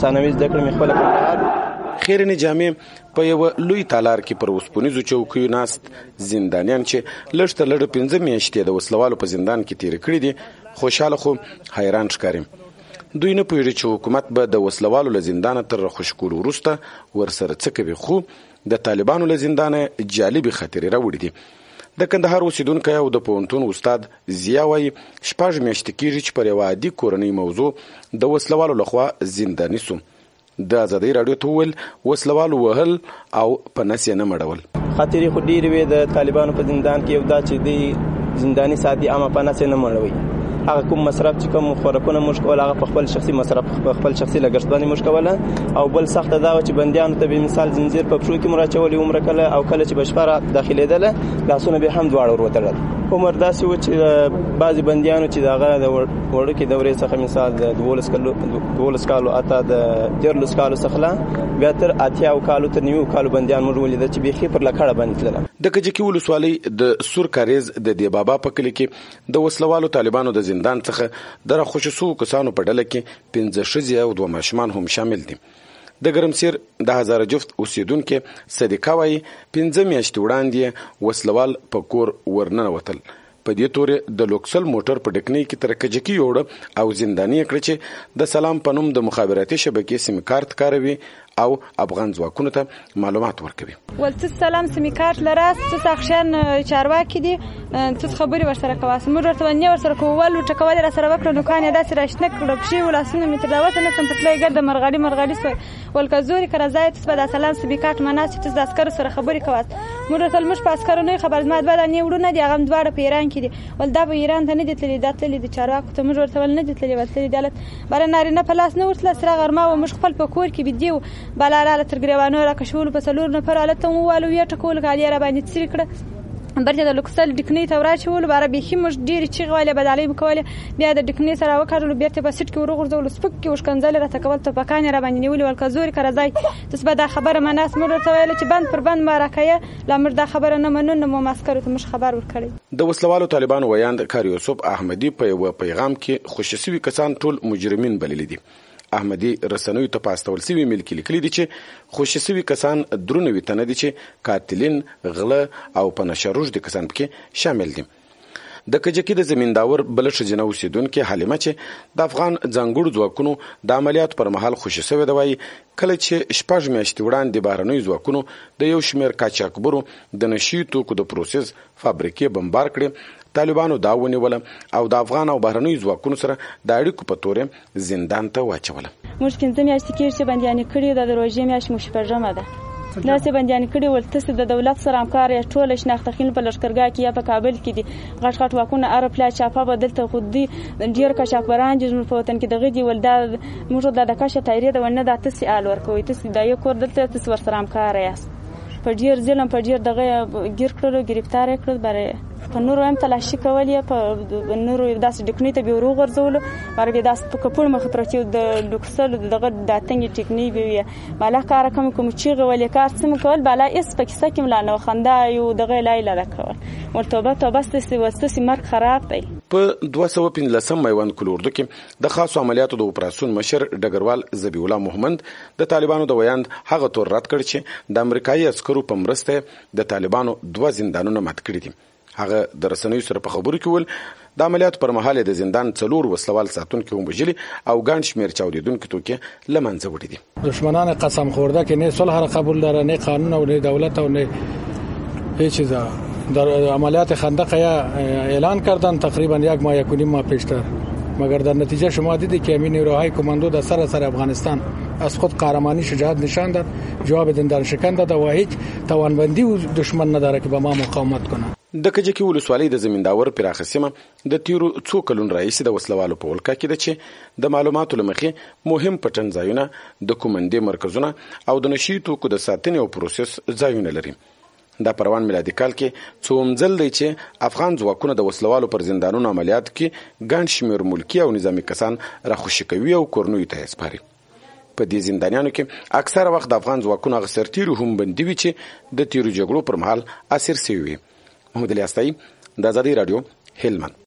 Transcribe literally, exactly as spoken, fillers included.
ثانوي زده کړې مې خپله کندهار. خیرنې جامې په یوه لوی تالار کې پر اوسپنیزو چوکیو ناست زندانیان چې لږ تر لږه پنځه میاشتې د وسلوالو په زندان کې تېرې کړي دي خوشحاله خو حیران ښکاري. دوی نه پوهېږي چې حکومت به د وسلوالو له زندانه تر راخوشي کولو وروسته ورسره څه کوي، خو د طالبانو له زندانه جالبې خاطرې راوړي دي. د کندهار اوسیدونکی او د پوهنتون استاد ضیا وایي شپږ میاشتې کېږي چې پر یوه عادي کورنۍ موضوع د وسلوالو لخوا زنداني سو. د ازادۍ راډیو ته وویل وسلوالو وهل او په نس یې نه مړول. خاطرې خو ډېرې وې د طالبانو په زندان کې، یو دا چې دوی زنداني ساتي اما په نس یې نه مړوي. هغه کوم مصرف چې کوم خوراکونه موږ کول هغه په خپل شخصي مصرف په خپل شخصي لګښت باندې موږ کوله. او بل سخته دا چې بندیانو ته به مثال زنجیر په پښو کې مراچولې عمر کله او کله چې بشپاره داخليدله لاسونه به هم دواړه وروتړل. عمر داسې و چې بعضی بندیانو چې دغه د وړوکې دورې څخه مثال د دولس کالو دولس کالو اته د دیارلس کالو څخه بیا تر اتیا او کالو تر نیو کالو بندیان موږ ولیدل چې بیخي پر لکړه باندې تلل. د کجکي ولسوالۍ د سور کاریز د دی بابا په کلی کې د وسلوالو طالبانو د زندان څخه د راخوشي سو کسانو په ډله کې پنځه ښځې او دوه ماشومان هم شامل دي. د ګرمسیر د هزاره جفت اوسیدونکو صدیقه وایي پنځه میاشتې وړاندې وسلوال په کور ورننوتل. په دې تورې د لوکسل موټر په ډکنۍ کې تر کجکي یوړه او زنداني کړ چې د سلام په نوم د مخابراتي شبکې سیم کارت کاروي او افغان ځواکونو ته معلومات ورکوي. ولته سلام سیم کارت لراس څه تخشن چارواکي دي څه خبري ورسره کواسه موږ ورته نه ورسره کول او ټکول را سره وکړو نو کان داسې راشنه کړو پښې ولاسونه متر داوته نه سم پټلای ګرد مرغالي مرغالي سو ولکزوري کرزای ته د سلام سیم کارت مناسب ته د عسكر سره خبري کواسه موږ ورته مش په عسكر نه خبر مات بعد نه وړو نه دي هغه دواړه په ایران کې دي ول دا په ایران ته نه دي تللی دا تللی د چارواکو ته موږ ورته نه دي تللی ولته دالت بل نارینه په لاس نه ورتل سره غرمه و موږ خپل په کور کې بيدیو بلاله تر ګریوانو را کښول په سلور نه پر حالت مو والو یا ټکول غالي را باندې تسری کړه برته د لوکسل ډکنی ته راچول بار به خې مش ډیر چی غواله بدالې مکواله بیا د ډکنی سره وکړل بیرته په سټ کې ورغورځول سپک کې وشکنځل را تکول ته پکانه را باندې نیول ول کزوري کرځای تس به دا خبره مناس مور ته ویل چې بند پر بند مارکه لامر دا خبره نه منو نو ماسکرو ته مش خبر ورکړي. د وسلوالو طالبان ویاند کار یوسف احمدی په یو پیغام کې خوشسوي کسان ټول مجرمین بلل دي. احمدی رسنوي ته پاستول سوي ملک لیکلي دي چې خوشسوي کسان درونوي تنه دي چې قاتلین غله او پنشروج دي کسان پکې شامل دي. د کجکی د زمینداور بل شجنه اوسیدونکو حلیمه چې د افغان ځانګړو ځواکونو د عملیات پر مهال خوشسوي دی وایي کله چې شپږ میاشتې وړاندې بهرنیو ځواکونو د یو شمېر قاچاقبرو د نشي توکو د پروسس فابریکې بمبار کړې طالبانو دا ونیول او د افغان او بهرنیو ځواکونو سره د اړیکو په تورې زندان ته واچول. موږ پنځه میاشتې کې چې بندیان کړي د روزي میاشت مو شپږمه ده دا چې بندیان کړي ولته د دولت سره همکاري ټول شناختخین په لشکرګاه کې یا په کابل کې دي غټ غټ واکونه ار پلا چاپه بدلته خودي ډیر کشاکبران جزم په وطن کې دغه دی ولدا موږ د دکاشه تایری د ونه د تاسو آل ورکوي تاسو د یو کور دلته تاسو ور سره همکار یاست په ډیر ظلم په ډیر دغه ګیر کړو گرفتار کړو برې په نورو هم تلاشي کولې په نورو داسې ډکنی ته به ورو غرزول برې داسې په کپور مخ پرتیو د لوکسل دغه د اتنګ ټیکنی به مالا کار کوم کوم چې غولې کار سم کول بالا اس پکې سکه ملانه خندا یو دغه لایله لکول ورته توبه ستاسو وستاسو مرګ خراب دی. په دوه سوه پنځلسم میوند کلوردو کې د خاصو عملیاتو د اپراسیون مشر ډګروال ذبیح الله محمد د طالبانو د ویاند هغه تور رد کړ چې د امریکایي عسکرو په مرسته د طالبانو دوه زندانونه مات کړي دي. هغه د رسنیو سره په خبرو کې ول د عملیات پر مهال د زندان څلور وسلوال ساتونکو هم وژلي او ګڼ شمېر چاودیدونکو توکي له منځه وړي دي. دشمنان قسم خورده که نه صلح را قبول داره نه قانون و نه دولت و نه هیچ چیزا در عملیات خندق اعلان کردن تقریبا یک ماه یک و نیم ماه پیشتر مگر در نتیجه شما دیدید که امین نیروهای کماندو در سراسر افغانستان از خود قهرمانی شجاعت نشان داد جواب دندان شکن داد و هیچ توانمندی دشمن نداره که با ما مقاومت کنه. د کجکی ولسوالۍ د زمینداور پراخه سیمه د تیرو څو کلونو راهیسې د وسلوالو په ولکه کې ده چې د معلوماتو له مخې مهم پټن ځایونه د کومندې مرکزونه او د نشي توکو د ساتنې او پروسس ځایونه لري. دا پروان میلادي کال کې څوم ځل دی چې افغان ځواکونه د وسلوالو پر زندانونو عملیات کې ګڼ شمېر ملکي او نظامي کسان راخوشي کوي او کورنیو ته یې سپاري. په دې زندانیانو کې اکثره وخت د افغان ځواکونو هغه سرتیري هم بندي وي چې د تیرو جګړو پر مهال اسیر شوي وي. محمد الیاس تایي د ازادۍ راډیو هلمند.